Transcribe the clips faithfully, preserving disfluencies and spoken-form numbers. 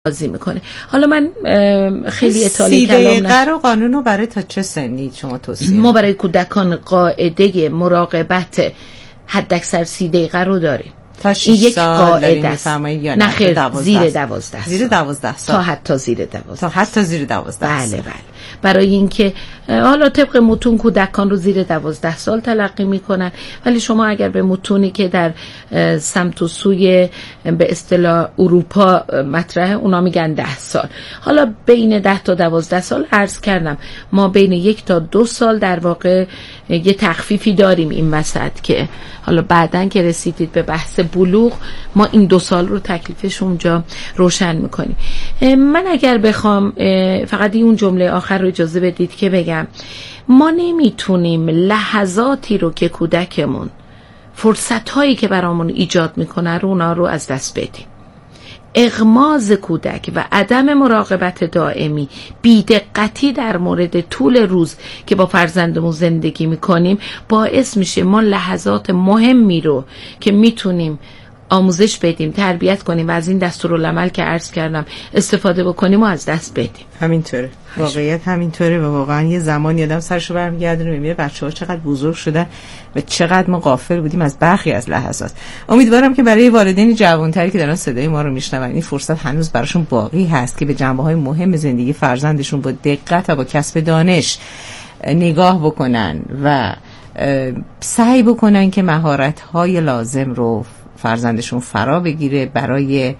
بازی میکنه. حالا من خیلی اطاله کلام نشم. سی دقیقه رو قانون رو برای تا چه سنی شما توصیه؟ ما برای کودکان قاعده مراقبت حداکثر سی دقیقه رو داریم. تا شش سال داریم میفرمایید یا نه؟ خیر، زیر دوازده زیر دوازده سال تا حتی زیر دوازده تا حتی زیر دوازده بله سال. بله. برای اینکه حالا طبق متون کودکان رو زیر دوازده سال تلقی میکنن، ولی شما اگر به متونی که در سمت و سوی به اصطلاح اروپا مطرحه اونا میگن ده سال. حالا بین ده تا دوازده سال عرض کردم ما بین یک تا دو سال در واقع یه تخفیفی داریم این وسط که حالا بعدن که رسیدید به بحث بلوغ ما این دو سال رو تکلیفش اونجا روشن میکنیم. من اگر بخوام فقط این اون جمله آخر رو اجازه بدید که بگم، ما نمیتونیم لحظاتی رو که کودکمون فرصت هایی که برامون ایجاد میکنه رو اونا رو از دست بدیم. اغماض کودک و عدم مراقبت دائمی، بی‌دقتی در مورد طول روز که با فرزندمون زندگی میکنیم باعث میشه ما لحظات مهمی رو که میتونیم آموزش بدیم، تربیت کنیم و از این دستورالعمل که عرض کردم استفاده بکنیم و از دست بدیم. همینطوره، واقعیت همینطوره و واقعا یه زمانی آدم سرشو برمیگردونه میبینه بچه‌ها چقدر بزرگ شدن و چقدر ما غافل بودیم از برخی از لحظات. امیدوارم که برای والدین جوان‌تری که دارن صدای ما رو میشنون این فرصت هنوز براشون باقی هست که به جنبه‌های مهم زندگی فرزندشون با دقت و با کسب دانش نگاه بکنن و سعی بکنن که مهارت‌های لازم رو فرزندشون فرا بگیره برای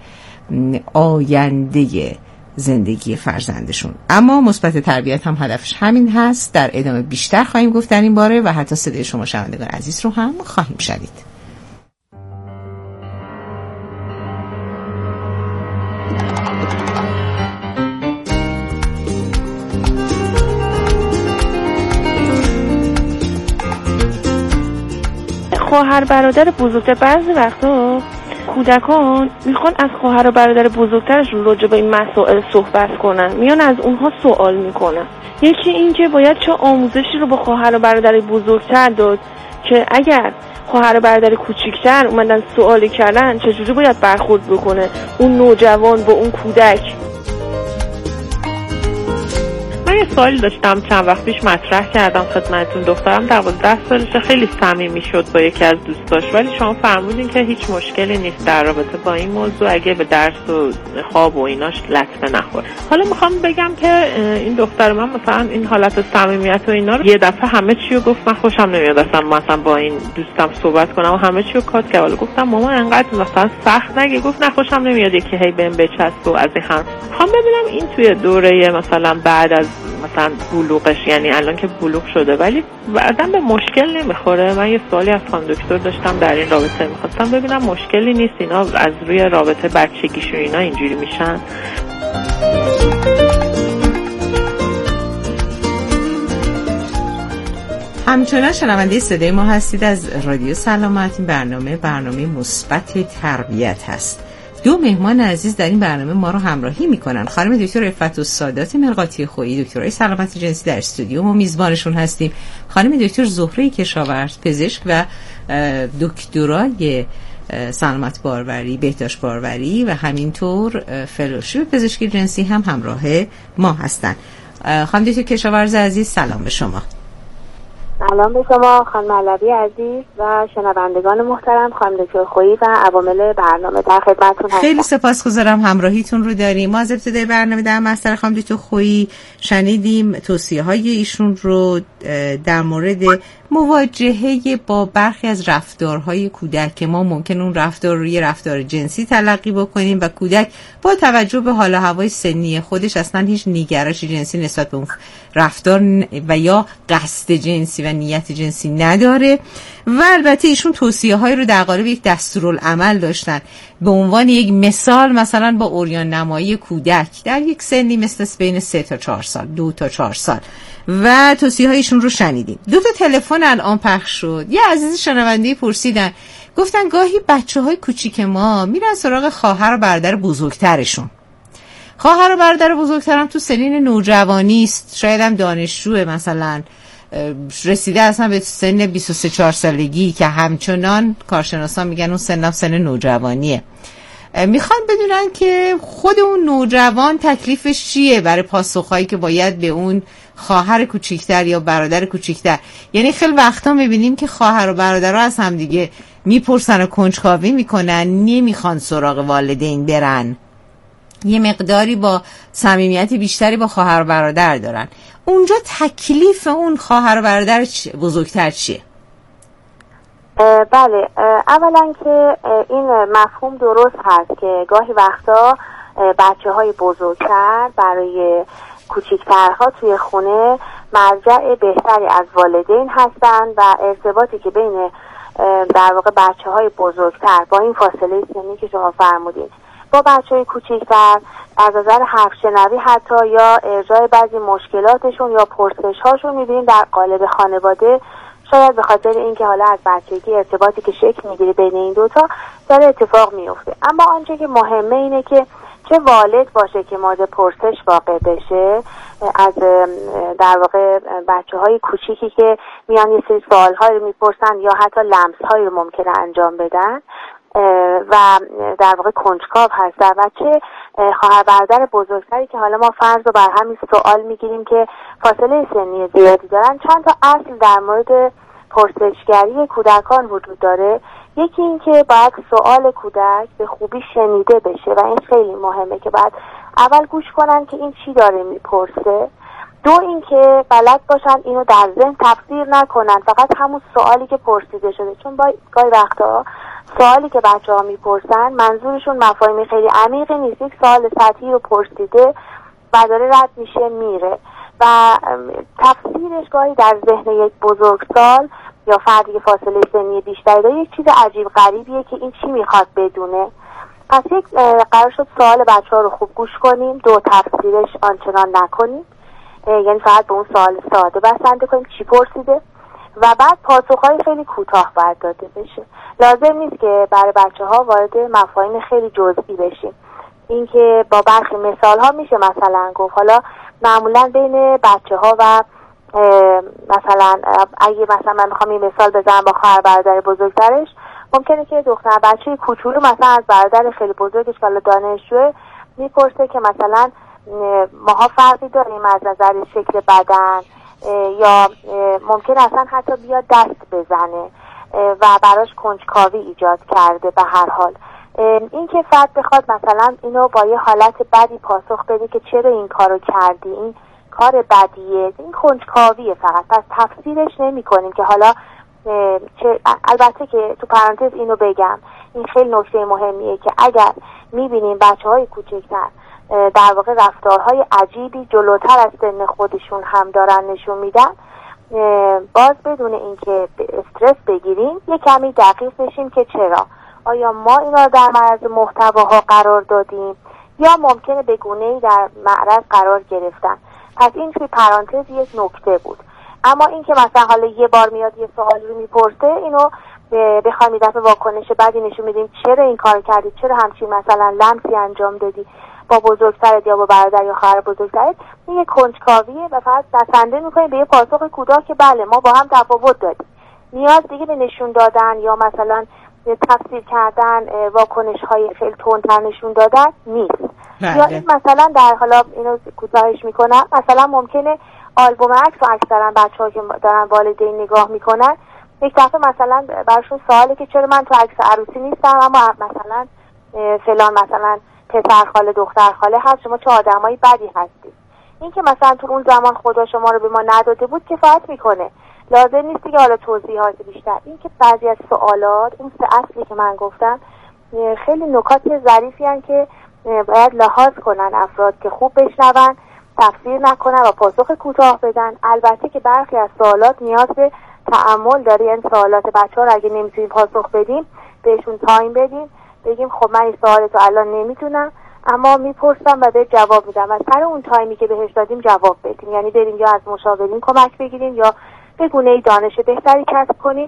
آینده زندگی فرزندشون. اما مثبت تربیت هم هدفش همین هست. در ادامه بیشتر خواهیم گفت در این باره و حتی صدای شما شنوندگان عزیز رو هم خواهیم شنید. خواهر برادر بزرگتر بعضی وقتا کودکان میخوان از خواهر و برادر بزرگترشون راجع به این مسائل صحبت کنن، میان از اونها سوال میکنن. یکی این که باید چه آموزشی رو با خواهر و برادر بزرگتر داد که اگر خواهر و برادر کوچیکتر اومدن سوالی کردن چجوری باید برخورد بکنه اون نوجوان با اون کودک. من یه سوالی داشتم چند وقت پیش مطرح کردم خدمتتون. دخترم دوازده سالشه، خیلی صمیمی شد با یکی از دوستاش، ولی شما فرمودین که هیچ مشکلی نیست در رابطه با این موضوع اگه به درس و خواب و ایناش لطمه نخوره. حالا میخوام بگم که این دختر من مثلا این حالت صمیمیت و اینا رو یه دفعه همه چی رو گفت من خوشم نمیاد اصلا مثلا با این دوستم صحبت کنم و همه چی رو کات کرد. حالا گفتم مامان انقدر مثلا سخت نگی. گفت نه خوشم نمیاد یکی هی بهم بچسب و از این هم. میخوام ببینم این توی دوره مثلا بعد از مثلا بلوغش، یعنی الان که بلوغ شده ولی بعداً به مشکل نمیخوره؟ من یه سوالی از خانم دکتر داشتم در این رابطه، میخواستم ببینم مشکلی نیست اینا از روی رابطه بچگیش و اینا اینجوری میشن؟ همچنان شنونده صدای ما هستید از رادیو سلامت. این برنامه برنامه مثبت تربیت هست. دو مهمان عزیز در این برنامه ما رو همراهی میکنن. خانم دکتر رفعت السادات مرقاطی خویی، دکترای سلامت جنسی در استودیو ما میزبانشون هستیم. خانم دکتر زهره کشاورز، پزشک و دکترای سلامت باروری، بهداشت باروری و همینطور فلوشیپ پزشکی جنسی هم همراه ما هستن. خانم دکتر کشاورز عزیز سلام به شما. سلام به شما خانم علوی عزیز و شنوندگان محترم. خانم دکتر خویی و عوامل برنامه در خدمتتون هستم. خیلی سپاسگزارم همراهیتون رو داریم. ما از ابتدای برنامه در مستر خانم دکتر خویی شنیدیم توصیه های ایشون رو در مورد مواجهه با برخی از رفتارهای کودک که ما ممکن اون رفتار رو یه رفتار جنسی تلقی بکنیم و کودک با توجه به حال و هوای سنی خودش اصلا هیچ نگرش جنسی نسبت به اون رفتار و یا قصد جنسی و نیت جنسی نداره. و البته ایشون توصیه های رو در قالب یک دستورالعمل داشتن به عنوان یک مثال، مثلا با عریان نمایی کودک در یک سنی مثل بین سه تا چهار سال، دو تا چهار سال و توصیه هایشون رو شنیدیم. دو تا تلفن الان پخش شد. یه عزیز شنونده پرسیدن، گفتن گاهی بچه های کوچیک ما میرن سراغ خواهر و برادر بزرگترشون. خواهر و برادر بزرگترم تو سنین نوجوانی است، شاید هم دانشجوه، مثلا رسیده اصلا به سن بیست و سه چهار سالگی که همچنان کارشناسان میگن اون سن سن نوجوانیه میخوان بدونن که خود اون نوجوان تکلیفش چیه برای پاسخهایی که باید به اون خواهر کوچیکتر یا برادر کوچیکتر. یعنی خیلی وقتا میبینیم که خواهر و برادرها از هم دیگه میپرسن و کنجکاوی میکنن، نمیخوان سراغ والدین برن، یه مقداری با صمیمیت بیشتری با خواهر و برادر دارن. اونجا تکلیف اون خواهر و برادر بزرگتر چیه؟ بله، اولا که این مفهوم درست هست که گاهی وقتا بچه های بزرگتر برای کوچیکترها توی خونه مرجع بهتری از والدین هستند و ارتباطی که بین در واقع بچه های بزرگتر با این فاصله سنی که شما فرمودین با بچه های کوچیکتر از نظر حرف شنوی حتی یا ارجاع بعضی مشکلاتشون یا پرسش هاشون میبینیم در قالب خانواده، شاید به خاطر اینکه حالا از بچگی ارتباطی که شکل میگیره بین این دوتا داره اتفاق میفته. اما آنچه که مهمه اینه که چه والد باشه که مورد پرسش واقع بشه از در واقع بچه های کوچیکی که میان یه سری سوال های رو میپرسن یا حتی لمس های رو ممکنه انجام بدن و در واقع کنجکاو هستن، و چه خواهر برادر بزرگتری که حالا ما فرض رو بر همین سوال میگیریم که فاصله سنی زیادی دارن. چند تا اصل در مورد پرسشگری کودکان وجود داره. یکی این که باید سوال کودک به خوبی شنیده بشه و این خیلی مهمه که باید اول گوش کنن که این چی داره میپرسه. دو این که بلد باشن اینو در ذهن تفسیر نکنن، فقط همون سوالی که پرسیده شده، چون با گاهی وقتا سوالی که بچه ها میپرسن منظورشون مفاهیم خیلی عمیقی نیست، یک سوال سطحی رو پرسیده و داره رد میشه میره و تفسیرش گاهی در ذهن یک بزرگسال یا فردی که فاصله سنی بیشتری داره یک چیز عجیب غریبیه که این چی میخواد بدونه. پس یک قرار شد سوال بچه ها رو خوب گوش کنیم، دو تفسیرش آنچنان نکنیم، یعنی فقط به اون سوال ساده بسنده کنیم چی پرسیده و بعد پاسخهای خیلی کوتاه باید داده بشه. لازم نیست که برای بچه ها وارد مفاهیم خیلی جزئی بشیم. این که با برخی مثال ها میشه مثلا گفت حالا معمولا بین بچه ها و مثلا اگه مثلا من میخوام این مثال بزنم با خواهر برادر بزرگترش، ممکنه که دختر بچه کوچولو مثلا از برادر خیلی بزرگش که حالا دانشجوه میپرسه که مثلا ماها فرقی داریم از نظر شکل بدن، یا ممکن اصلا حتی بیاد دست بزنه و براش کنجکاوی ایجاد کرده. به هر حال این که فرد بخواد مثلا اینو با یه حالت بدی پاسخ بده که چرا این کارو کردی، این کار بدیه، این کنجکاویه فقط، پس تفسیرش نمی کنیم که حالا چه. البته که تو پرانتز اینو بگم، این خیلی نکته مهمیه که اگر میبینیم بچه های کوچکتر در واقع رفتارهای عجیبی جلوتر از سن خودشون هم دارن نشون میدن، باز بدون اینکه استرس بگیریم یه کمی دقیق بشیم که چرا، آیا ما اینا در معرض محتواها قرار دادیم یا ممکنه به گونه‌ای در معرض قرار گرفتن. پس این توی پرانتز یک نکته بود. اما این که مثلا حالا یه بار میاد یه سوال رو میپرسه، اینو بخوایم یه دفعه واکنش بعدی نشون میدیم چرا این کار کردی، چرا همچین مثلا لمسی انجام دادی با بزرگترت یا با برادر یا خواهر بزرگترت، این یک کنجکاویه و فقط بسنده میکنیم به یه پاسخ کوتاه که بله ما با هم تفاوت داریم. نیاز دیگه به نشون دادن یا مثلا تفسیر کردن واکنش های خیلی تندتر نشون دادن نیست. بله. یا این مثلا در حالا اینو کوتاهش میکنم، مثلا ممکنه آلبوم عکس و اکثرا بچه‌ها که دارن والدین نگاه میکنن یک دفعه مثلا براشون سواله که چرا من تو عکس عروسی نیستم اما مثلا فلان مثلا پسر خاله دختر خاله هست، شما چه آدمایی بدی هستید. این که مثلا تو اون زمان خدا شما رو به ما نداده بود کفایت میکنه، لازم نیست که حالا توضیحات بیشتر. این که بعضی از سوالات اون سه اصلی که من گفتم خیلی نکات ظریفی هستن که باید لحاظ کنن افراد که خوب بشنون، تفسیر نکنن و پاسخ کوتاه بدن. البته که برخی از سوالات نیاز به تأمل داره، این سوالات بچه‌ها رو اگه نمیتونیم پاسخ بدیم بهشون تایم بدیم، بگیم خب من این سوالتو الان نمیتونم اما میپرسم و به جواب میدم و سر اون تایمی که بهش دادیم جواب بدیم، یعنی بریم یا از مشاورین کمک بگیریم یا به گونه‌ای دانش بهتری کسب کنیم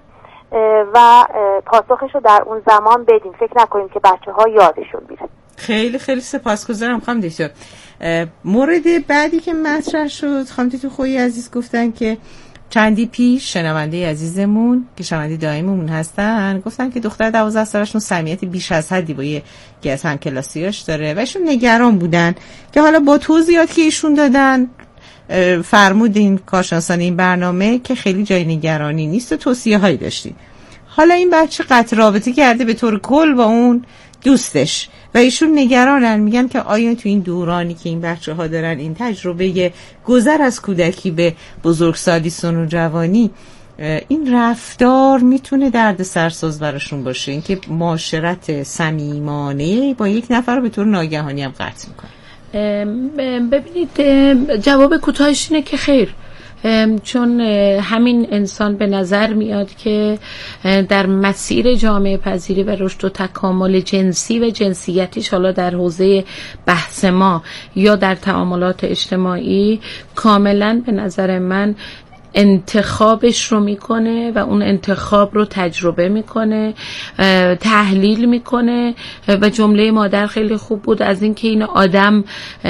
و پاسخش رو در اون زمان بدیم. فکر نکنیم که بچه‌ها یادشون میره. خیلی خیلی سپاسگزارم خانم دکتر. مورد بعدی که مطرح شد خانم دکتر خویی عزیز گفتن که چندی پیش شنونده عزیزمون که شنونده دائمیمون هستن گفتن که دختر دوازده سالشون صمیمیت بیش از حدی با یکی از همکلاسیاش داره و ایشون نگران بودن که حالا با توضیحاتی که ایشون دادن فرمودین کارشناسان این برنامه که خیلی جای نگرانی نیست و توصیه هایی داشتین. حالا این بچه قطع رابطه کرده به طور کل با اون دوستش و ایشون نگرانن، میگن که آیا تو این دورانی که این بچه ها دارن این تجربه گذر از کودکی به بزرگسالی سن و جوانی، این رفتار میتونه درد سرساز براشون باشه، اینکه معاشرت صمیمانه با یک نفر رو به طور ناگهانی هم قطع میکنه؟ ببینید جواب کوتاهش اینه که خیر، چون همین انسان به نظر میاد که در مسیر جامعه پذیری و رشد و تکامل جنسی و جنسیتیش، حالا در حوزه بحث ما یا در تعاملات اجتماعی، کاملا به نظر من انتخابش رو میکنه و اون انتخاب رو تجربه میکنه، تحلیل میکنه. و جمله مادر خیلی خوب بود از این که این آدم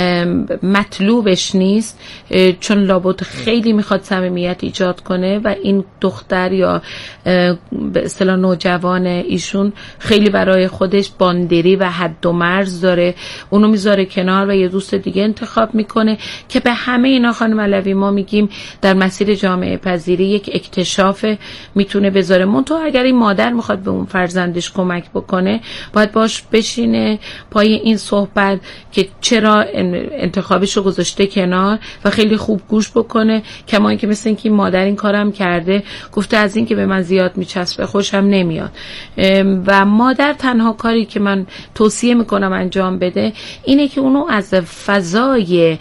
مطلوبش نیست، چون لابد خیلی میخواد صمیمیت ایجاد کنه و این دختر یا به اصطلاح نوجوان ایشون خیلی برای خودش باندری و حد و مرز داره، اونو میذاره کنار و یه دوست دیگه انتخاب میکنه که به همه اینا خانم علوی ما میگیم در مسیر جامعه پذیری یک اکتشاف میتونه بذاره. منتها اگر این مادر میخواد به اون فرزندش کمک بکنه، باید باش بشینه پای این صحبت که چرا انتخابش رو گذاشته کنار و خیلی خوب گوش بکنه. کما اینکه مثل اینکه این مادر این کارم کرده، گفته از این که به من زیاد میچسبه خوشم نمیاد. و مادر تنها کاری که من توصیه میکنم انجام بده اینه که اونو از فضای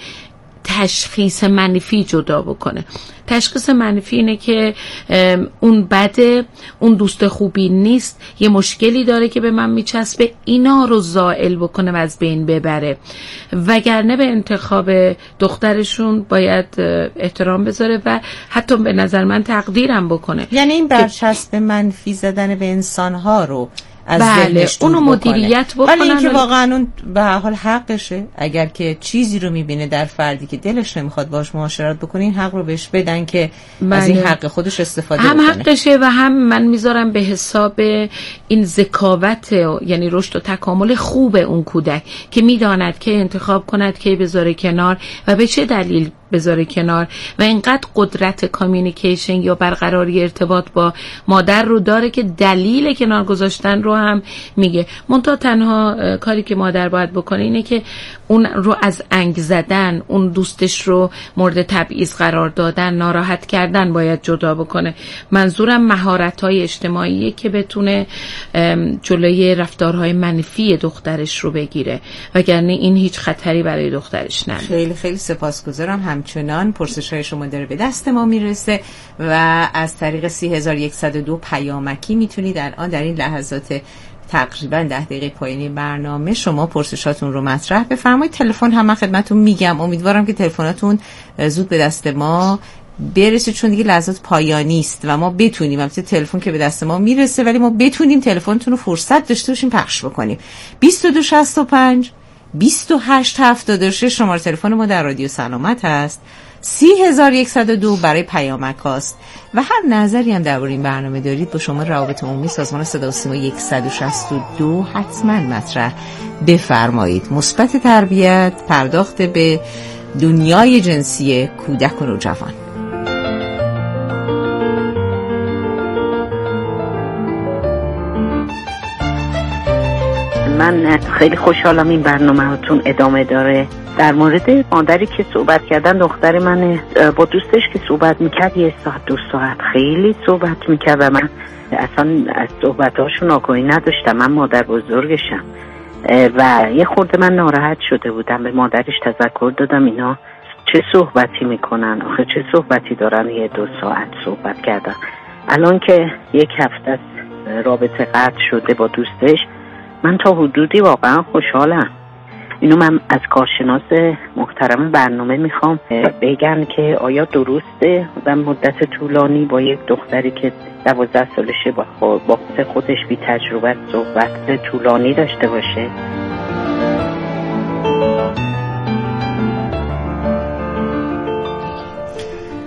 تشخیص منفی جدا بکنه. تشخیص منفی اینه که اون بده، اون دوست خوبی نیست، یه مشکلی داره که به من میچسبه، اینا رو زائل بکنه و از بین ببره. وگرنه به انتخاب دخترشون باید احترام بذاره و حتی به نظر من تقدیرم بکنه. یعنی این برچسب منفی زدن به انسانها رو از بله اونو مدیریت بکنن. ولی اینکه واقعا اون به هر حال حقشه، اگر که چیزی رو میبینه در فردی که دلش نمیخواد باش معاشرت بکنه، این حق رو بهش بدن که بله. از این حق خودش استفاده هم بکنه. هم حقشه و هم من میذارم به حساب این ذکاوت، یعنی رشد و تکامل خوب اون کودک که میداند که انتخاب کند که بذاره کنار و به چه دلیل بذاره کنار و اینقدر قدرت کامیونیکیشن یا برقراری ارتباط با مادر رو داره که دلیل کنار گذاشتن رو هم میگه. منتها تنها کاری که مادر باید بکنه اینه که اون رو از انگ زدن، اون دوستش رو مورد تبعیض قرار دادن، ناراحت کردن باید جدا بکنه. منظورم مهارت‌های اجتماعیه که بتونه جلوی رفتارهای منفی دخترش رو بگیره، وگرنه این هیچ خطری برای دخترش نداره. خیلی خیلی سپاسگزارم. همچنان پرسش‌های شما داره به دست ما میرسه و از طریق سه هزار و صد و دو پیامکی میتونید الان در این لحظات تقریبا ده دقیقه پایانی برنامه شما پرسشاتون رو مطرح بفرمایید. تلفن هم من خدمتتون میگم، امیدوارم که تلفناتون زود به دست ما برسه، چون دیگه لحظات پایانی است و ما بتونیم، البته تلفن که به دست ما میرسه ولی ما بتونیم تلفنتون رو فرصت داشته باشیم پخش بکنیم. بیست و دو شصت و پنج بیست و هشت هفتاد و شش شماره تلفن ما در رادیو سلامت هست. سه هزار و صد و دو برای پیامک هاست و هر نظری هم درباره این برنامه دارید با شما روابط عمومی سازمان صدا و سیما صد و شصت و دو حتما مطرح بفرمایید. مثبت تربیت، پرداخت به دنیای جنسی کودک و نوجوان. من خیلی خوشحالم این برنامه هاتون ادامه داره. در مورد مادری که صحبت کردن، دختر من با دوستش که صحبت میکرد یه ساعت دو ساعت خیلی صحبت میکرد و من اصلا از صحبتاشون آگاهی نداشتم. من مادر بزرگشم و یه خورده من ناراحت شده بودم. به مادرش تذکر دادم اینا چه صحبتی میکنن، آخه چه صحبتی دارن یه دو ساعت صحبت کردن. الان که یک هفته از رابطه قطع شده با دوستش، من تا حدودی واقعا خوشحالم. اینو من از کارشناس محترم برنامه میخوام بگن که آیا درسته و مدت طولانی با یک دختری که دوازده سالشه با خودش بی تجربه صحبت طولانی داشته باشه؟ خب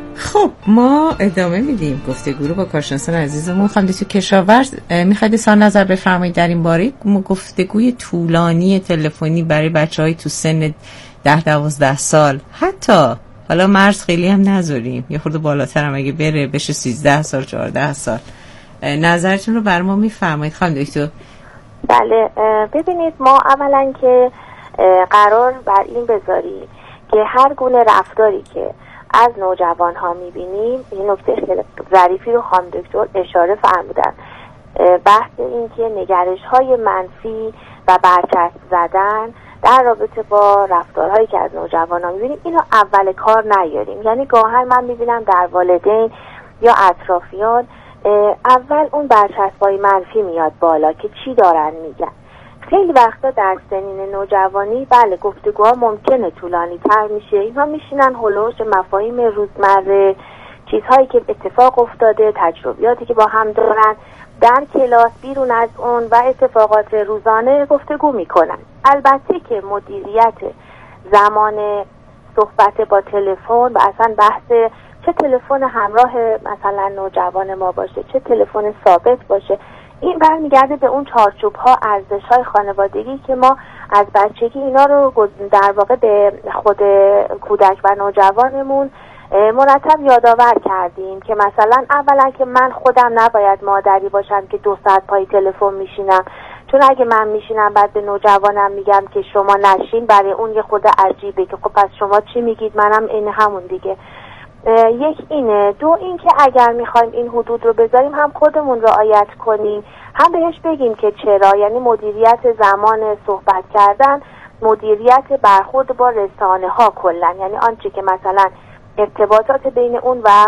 خب ما ادامه میدیم گفتگو رو با کارشناسان عزیزمون. خانم دکتر کشاورز میخواید اظهار نظر بفرمایید در این باره؟ گفتگوی طولانی تلفنی برای بچهای تو سن ده دوازده سال، حتی حالا مرز خیلی هم نذاریم، یه خورده بالاتر هم اگه بره بشه سیزده سال چهارده سال، نظرتون رو بر ما میفرمایید خانم دکتر؟ بله، ببینید ما اولا که قرار بر این بذاریم که هر گونه رفتاری که از نوجوان ها میبینیم، این نکته ظریفی رو خانم دکتر اشاره فرمودن، بحث این که نگرش های منفی و برچسب زدن در رابطه با رفتارهایی که از نوجوان ها میبینیم، اینو اول کار نیاریم. یعنی گاهن من میبینم در والدین یا اطرافیان اول اون برچسب‌های منفی میاد بالا که چی دارن میگن. خیلی وقتا در سنین نوجوانی بله گفتگوها ممکنه طولانی تر میشه، اینها میشینن هلوش مفاهیم روزمره، چیزهایی که اتفاق افتاده، تجربیاتی که با هم دارن در کلاس، بیرون از اون و اتفاقات روزانه گفتگو میکنن. البته که مدیریت زمان صحبت با تلفن و اصلا بحث چه تلفن همراه مثلا نوجوان ما باشه، چه تلفن ثابت باشه، این برمیگرده به اون چارچوب ها، ارزش های خانوادگی که ما از بچگی اینا رو در واقع به خود کودک و نوجوانمون مرتب یادآور کردیم که مثلا اولا که من خودم نباید مادری باشم که دو ساعت پای تلفن میشینم، چون اگه من میشینم بعد به نوجوانم میگم که شما نشین، برای اون یه خود عجیبه که خب پس شما چی میگید، منم این همون دیگه. یک اینه. دو این که اگر میخوایم این حدود رو بذاریم هم خودمون رعایت کنیم، هم بهش بگیم که چرا، یعنی مدیریت زمان صحبت کردن، مدیریت برخورد با رسانه ها کلا، یعنی آنچه که مثلا ارتباطات بین اون و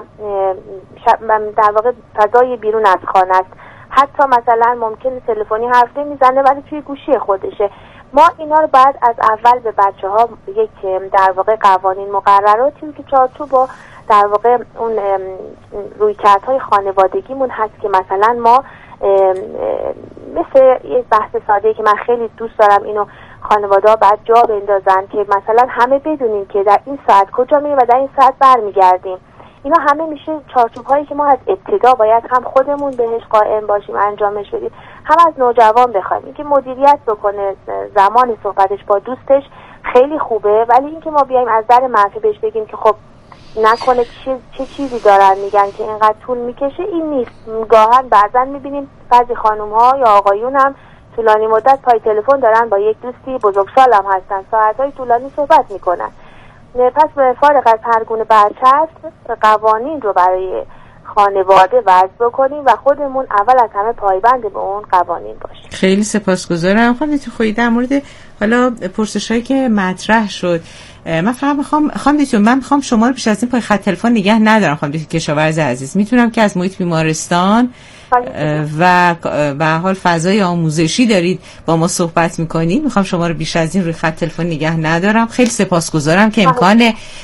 در واقع فضای بیرون از خانه است. حتی مثلا ممکنه تلفنی حرف نمیزنه ولی توی گوشی خودشه. ما اینا رو بعد از اول به بچه ها یک در واقع قوانین مقرراتی که چارچوب با در واقع اون رویکردهای خانوادگیمون هست که مثلا ما مثل یه بحث ساده‌ای که من خیلی دوست دارم اینو خانواده ها بعد جا بندازن که مثلا همه بدونیم که در این ساعت کجا میریم و در این ساعت برمیگردیم. اینا همه میشه چارچوب هایی که ما از ابتدا باید هم خودمون بهش قائم باشیم، انجامش بدیم، هم از نوجوان بخوایم. اینکه مدیریت بکنه زمان صحبتش با دوستش خیلی خوبه، ولی اینکه ما بیایم از در منفی بهش بگیم که خب نکنه چه, چه چیزی دارن میگن که اینقدر طول میکشه، این نیست. گاهن بعضا میبینیم بعضی خانوم ها یا آقایون هم طولانی مدت پای تلفن دارن، با یک دوستی بزرگسال هم هستن، ساعتهای طولانی صحبت میکنن. پس به فارغ از هر گونه برچسب قوانین رو برای خانواده وضع بکنیم و خودمون اول از همه پایبند به اون قوانین باشیم. خیلی سپاسگزارم خانم دکتر خویی. در مورد حالا پرسشایی که مطرح شد، من فقط میخوام خانم دکتر من میخوام شما رو پیش از این پای خط تلفن نگه ندارم خانم دکتر کشاورز عزیز. میتونم که از محیط بیمارستان و به حال فضای آموزشی دارید با ما صحبت میکنید، میخوام شما رو بیش از این روی خط تلفن نگه ندارم. خیلی سپاسگزارم که امکان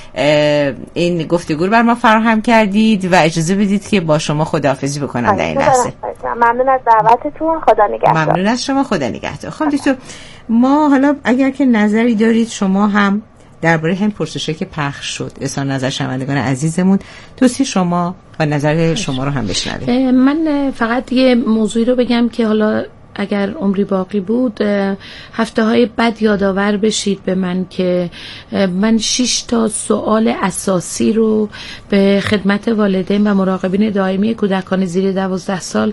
این گفتگو رو بر ما فراهم کردید و اجازه بدید که با شما خداحافظی بکنم در این لحظه. ممنون از دعوتتون. خدا نگهدار. ممنون از شما. خدا نگهدار. خانم دکتر ما حالا اگر که نظری دارید شما هم درباره هم پرسشی که پخش شد اظهار نظر شنوندگان عزیزمون، توصیه شما و نظر شما رو هم بشنویم. من فقط یه موضوعی رو بگم که حالا اگر عمری باقی بود هفته های بعد یادآور بشید به من که من شش تا سوال اساسی رو به خدمت والدین و مراقبین دائمی کودکان زیر دوازده سال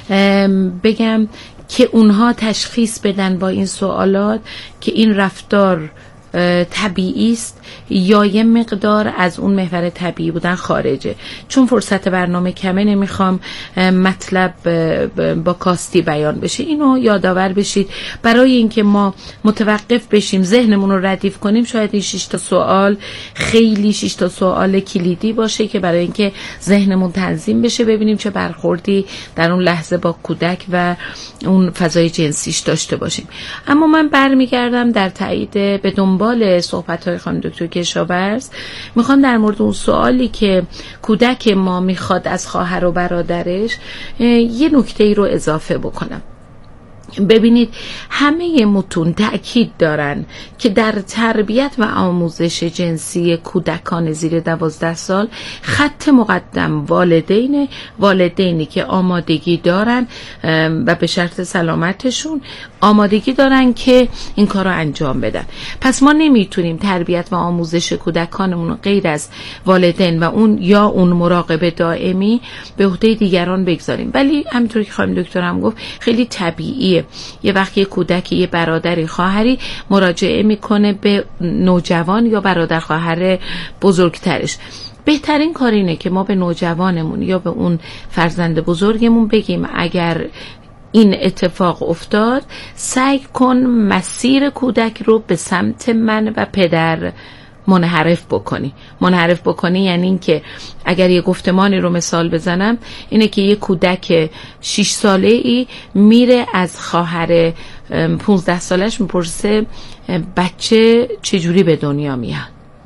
بگم که اونها تشخیص بدن با این سوالات که این رفتار طبیعی است یا یه مقدار از اون محور طبیعی بودن خارجه. چون فرصت برنامه کمه نمیخوام مطلب با کاستی بیان بشه. اینو یادآور بشید برای اینکه ما متوقف بشیم ذهنمون رو ردیف کنیم. شاید این شش تا سوال خیلی شش تا سوال کلیدی باشه که برای اینکه ذهنمون تنظیم بشه ببینیم چه برخوردی در اون لحظه با کودک و اون فضای جنسیش داشته باشیم. اما من برمیگردم در تایید به دنبال صحبت‌های خانم دکتر کشاورز، میخوام در مورد اون سوالی که کودک ما میخواد از خواهر و برادرش یه نکته‌ای رو اضافه بکنم. ببینید همه متون تأکید دارن که در تربیت و آموزش جنسی کودکان زیر دوازده سال خط مقدم والدین والدینی که آمادگی دارن و به شرط سلامتشون آمادگی دارن که این کار رو انجام بدن. پس ما نمیتونیم تربیت و آموزش کودکانمون غیر از والدین و اون یا اون مراقبه دائمی به عهده دیگران بگذاریم. ولی همینطور که خانم دکتر هم گفت خیلی طبیعیه یه وقتی یه کودکی، یه برادری، خواهری مراجعه میکنه به نوجوان یا برادر خواهر بزرگترش، بهترین کار اینه که ما به نوجوانمون یا به اون فرزند بزرگمون بگیم اگر این اتفاق افتاد سعی کن مسیر کودک رو به سمت من و پدر منحرف بکنی. منحرف بکنی یعنی این که اگر یه گفتمانی رو مثال بزنم اینه که یه کودک شش ساله ای میره از خواهر پونزده سالش میپرسه بچه چجوری به دنیا میاد.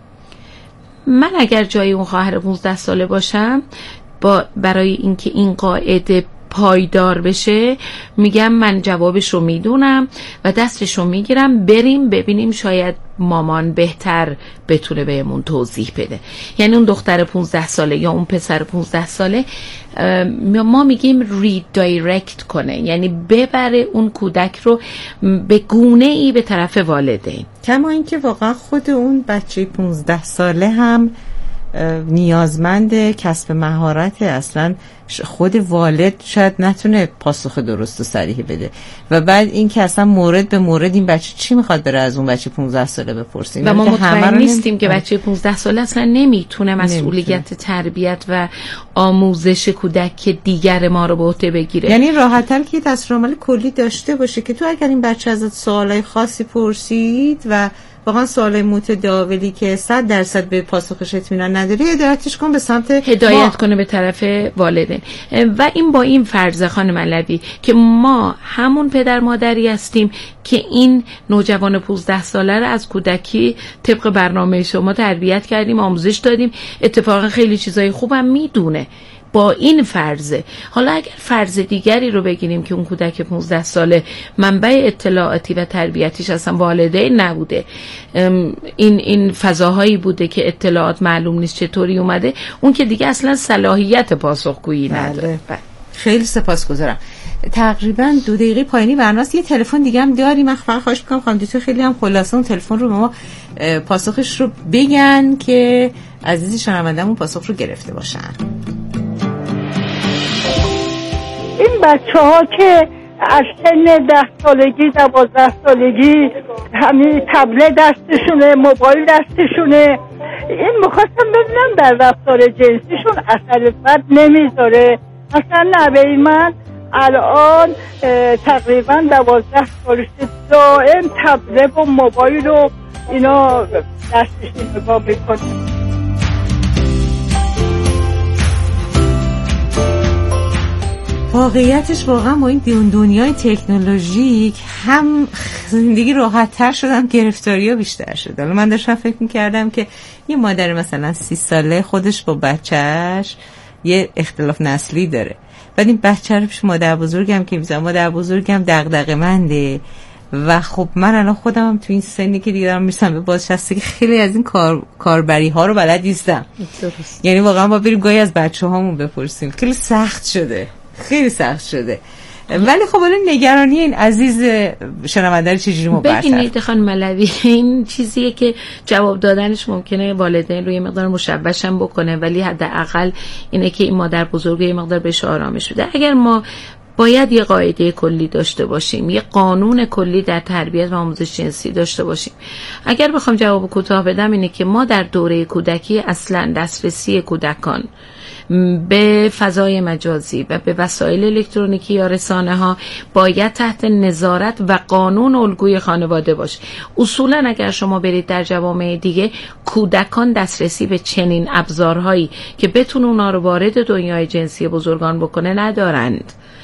من اگر جای اون خواهر پونزده ساله باشم با برای اینکه این قاعده پایدار بشه میگم من جوابش رو میدونم و دستش رو میگیرم، بریم ببینیم شاید مامان بهتر بتونه بهمون توضیح بده. یعنی اون دختر پونزده ساله یا اون پسر پونزده ساله ما میگیم ریدایرکت کنه، یعنی ببره اون کودک رو به گونه ای به طرف والدین. کما اینکه واقعا خود اون بچه پونزده ساله هم نیازمند کسب مهارت، اصلا خود والد شاید نتونه پاسخ درست و صریح بده و بعد این که اصلا مورد به مورد این بچه چی میخواد بره از اون بچه پونزده ساله بپرسیم و ما مطمئن نیستیم که بچه پونزده ساله اصلا نمیتونه مسئولیت تربیت و آموزش کودک دیگر ما رو به عهده بگیره. یعنی راحت‌تر که دستورالعمل کلی داشته باشه که تو اگر این بچه ازت سوالای خاصی پرسید و واقعا سوال متداولی که صد درصد به پاسخش اطمینان نداری هدایتش کن به سمت هدایت ما. کنه به طرف والدین. و این با این فرض خانم علوی که ما همون پدر مادری هستیم که این نوجوان پانزده ساله رو از کودکی طبق برنامه شما تربیت کردیم، آموزش دادیم، اتفاقا خیلی چیزای خوبم میدونه. با این فرضه. حالا اگر فرض دیگری رو بگیریم که اون کودک پانزده ساله منبع اطلاعاتی و تربیتیش اصلا والدین نبوده، این این فضاهایی بوده که اطلاعات معلوم نیست چطوری اومده، اون که دیگه اصلا صلاحیت پاسخگویی نداره. خیلی سپاسگزارم. تقریبا دو دقیقه پایانی برنامه است. یه تلفن دیگه هم داریم. من فقط خواهش می‌کنم خانم دکتر خیلی هم خلاصه اون تلفن رو به ما پاسخش رو بگن که عزیزی شنونده‌مون پاسخ رو گرفته باشن. این بچه ها که از سن ده سالگی دوازده سالگی همین تبله دستشونه، موبایل دستشونه، این مخواستم ببینم در رفتار جنسیشون اثر بد نمیذاره. مثلا نوه من الان تقریبا دوازده سالشه دائم تبله و موبایل و اینا دستش نگاه میکنه. واقعیتش واقعا با این دنیای تکنولوژیک هم زندگی راحت تر شد، هم گرفتاری ها بیشتر شد. حالا من داشتم فکر میکردم که یه مادر مثلا سی ساله خودش با بچهش یه اختلاف نسلی داره، بعد این بچه رو پیش مادر بزرگم که میزنم، مادر بزرگم دغدغه منده و خب من الان خودم هم تو این سنی که دیگه دارم میرسم به بازنشستگی خیلی از این کار کاربری ها رو بلد نیستم. یعنی واقعا با بریم گاهی از بچه هامون بپرسیم. خیلی سخت شده، خیلی سخت شده. ولی خب الان نگرانی این عزیز شنونده چجوری مبرطرف؟ ببینید خانم علوی، این چیزیه که جواب دادنش ممکنه والدین روی مقدار مشوش هم بکنه، ولی حداقل اینه که این مادر بزرگ یه مقدار بهش آرامش بده. اگر ما باید یه قاعده کلی داشته باشیم، یه قانون کلی در تربیت و آموزش جنسی داشته باشیم. اگر بخوام جواب کوتاه بدم اینه که ما در دوره کودکی اصلا دسترسی کودکان به فضای مجازی و به وسایل الکترونیکی یا رسانه ها باید تحت نظارت و قانون الگوی خانواده باشه. اصولا اگر شما برید در جوامع دیگه، کودکان دسترسی به چنین ابزارهایی که بتونه اونا رو وارد دنیای جنسی بزرگان بکنه ندارند.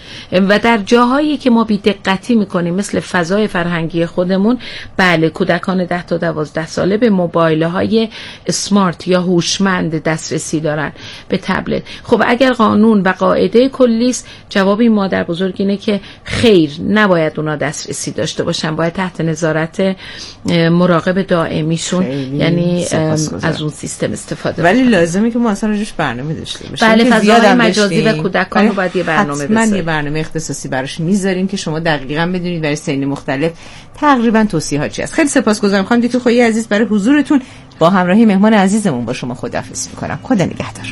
و در جاهایی که ما بی‌دقتی میکنیم مثل فضای فرهنگی خودمون، بله کودکان ده تا دوازده ساله به موبایل های اسمارت یا هوشمند دسترسی دارن، به تبلت. خب اگر قانون و قاعده کلی است، جواب این مادر بزرگ اینه که خیر، نباید اونا دسترسی داشته باشن، باید تحت نظارت مراقب دائمیشون یعنی از اون سیستم استفاده. ولی لازمه که ما اصلا روش برنامه داشته باشیم. بله، فضای مجازی و کودکان رو باید یه برنامه بذاریم. حتما یه برنامه اختصاصی براش میذاریم که شما دقیقاً بدونید برای سن مختلف تقریبا توصیه‌ها چی است. خیلی سپاسگزارم خانم دیتو خویی عزیز برای حضورتون. با همراهی مهمان عزیزمون با شما خداحافظی می‌کنم. خدا نگهدار.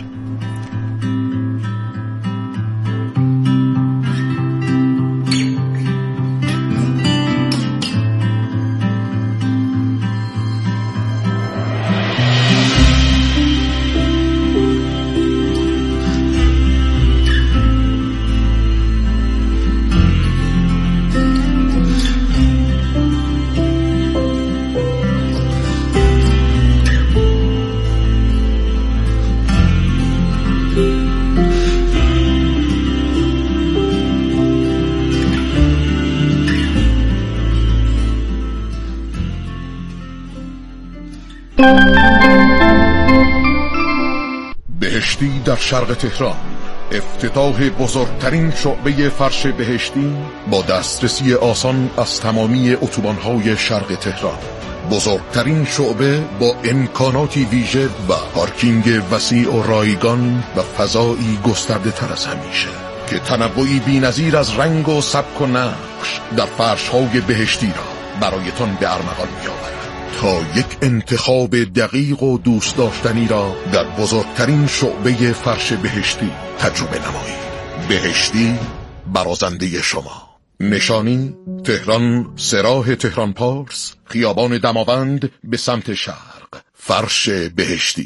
بهشتی در شرق تهران، افتتاح بزرگترین شعبه فرش بهشتی با دسترسی آسان از تمامی اتوبان‌های شرق تهران. بزرگترین شعبه با امکاناتی ویژه و پارکینگ وسیع و رایگان و فضایی گسترده تر از همیشه که تنوعی بی‌نظیر از رنگ و سبک و نقش در فرش‌های بهشتی را برایتان به ارمغان می‌آورد تا یک انتخاب دقیق و دوست داشتنی را در بزرگترین شعبه فرش بهشتی تجربه نمایید. بهشتی، برازنده شما. نشانی تهران، سراح تهران پارس، خیابان دماوند به سمت شرق. فرش بهشتی.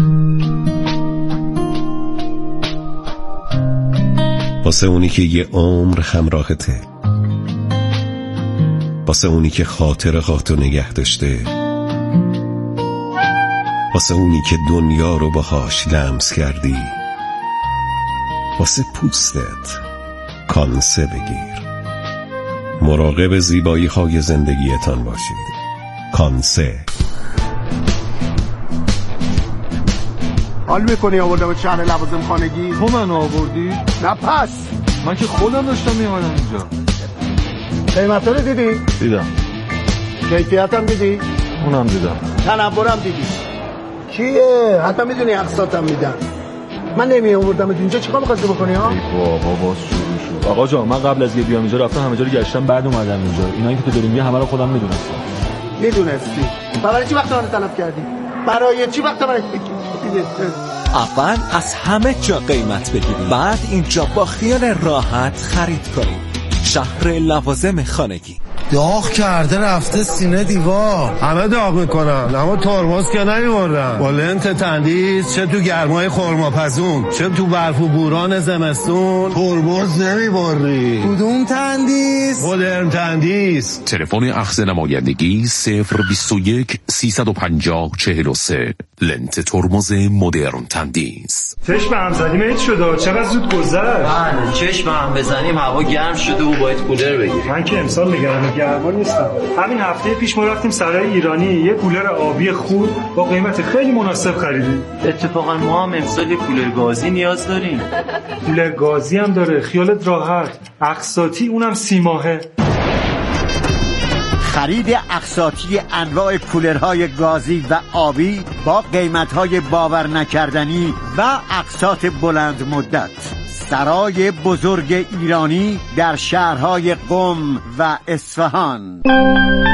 واسه اونی که یه عمر همراهته، واسه اونی که خاطراتو نگه داشته، واسه اونی که دنیا رو باهاش لمس کردی، واسه پوستت کانسه بگیر. مراقب زیبایی های زندگیتان باشید. کانسه. حال میکنی آوردم شهر لوازم خانگی؟ تو من آوردی؟ نه پس من که خودم داشتم میامدم اینجا. قیمت رو دیدی؟ دیدم. کیفیت هم دیدی؟ اونم دیدم. تنورم دیدی؟ کیه؟ حتی میدونی اقساطم میدن. من نمی آوردم اینجا، چیکار می‌خواستی بکنی ها؟ بابا باز شروع شد. آقا جان من قبل از یه بیام اینجا رفتم همه جا رو گشتم، بعد اومدم اینجا. اینایی که تو داری میگی همه رو خودم میدونستم. میدونستی؟ برای چی وقت من طلب کردی؟ برای چی وقت من اول از همه جا قیمت بگیرید، بعد اینجا با خیال راحت خرید کنید. شهر لوازم خانگی. داغ کرده رفته سینه دیوار، همه داغ میکنن اما ترمز که نمیبردن. با لنت تندیس چه تو گرمای خرماپزون چه تو برف و بوران زمستون ترمز نمیبری. کدوم تندیس؟ مدرن تندیس. تلفن اخذ نمایندگی صفر بیست و یک سیصد و پنجاه چهل و سه. لنت ترمز مدرن تندیس. چشم هم زدیم هیچ شده، چقدر زود گذشت. بله چشم هم بزنیم هوا گرم شده و باید کولر بگیریم. من که امسال نگران گرما نیستم. همین هفته پیش ما رفتیم سرای ایرانی یه کولر آبی خوب با قیمت خیلی مناسب خریدیم. اتفاقا ما هم امسال یه کولر گازی نیاز داریم. کولر گازی هم داره، خیالت راحت. اقساطی اونم سی ماهه. خرید اقساطی انواع کولرهای گازی و آبی با قیمت‌های باور نکردنی و اقساط بلند مدت. سرای بزرگ ایرانی در شهرهای قم و اصفهان.